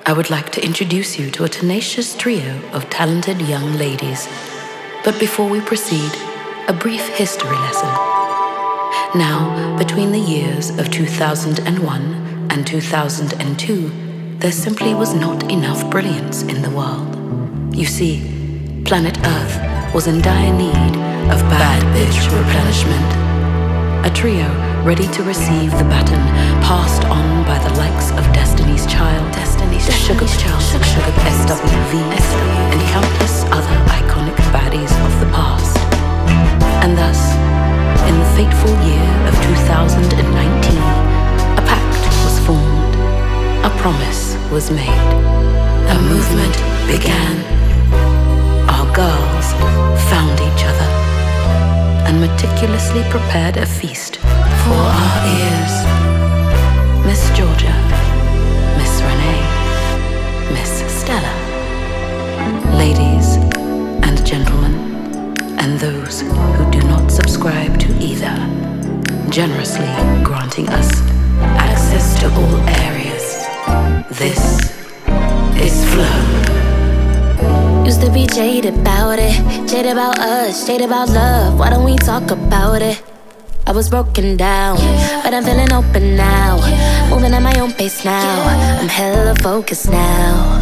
I would like to introduce you to a tenacious trio of talented young ladies. But before we proceed, a brief history lesson. Now, between the years of 2001 and 2002, there simply was not enough brilliance in the world. You see, planet Earth was in dire need of bad bitch replenishment. A trio ready to receive the baton passed on by the likes of Destiny's Child, the Sugar SWV, and countless other iconic baddies of the past. And thus, in the fateful year of 2019, a pact was formed, a promise was made, a movement began. Our girls found each other and meticulously prepared a feast for our ears. Miss Georgia, Miss Renee, Miss Stella, ladies and gentlemen, and those who do not subscribe to either, generously granting us access to all areas. This is Flow. Used to be jaded about it, jaded about us, jaded about love. Why don't we talk about it? I was broken down, but I'm feeling open now. Moving at my own pace now. I'm hella focused now.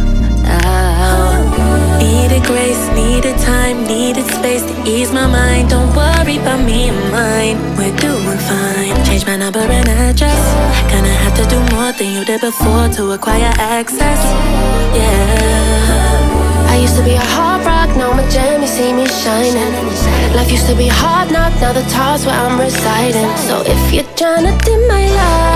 Needed grace, needed time, needed space to ease my mind. Don't worry about me and mine, we're doing fine. Change my number and address. Gonna have to do more than you did before to acquire access. Yeah. I used to be a hard rock, now I'm a gem, you see me shining. Life used to be hard knock, now the toss where I'm residing. So if you're tryna dim my light,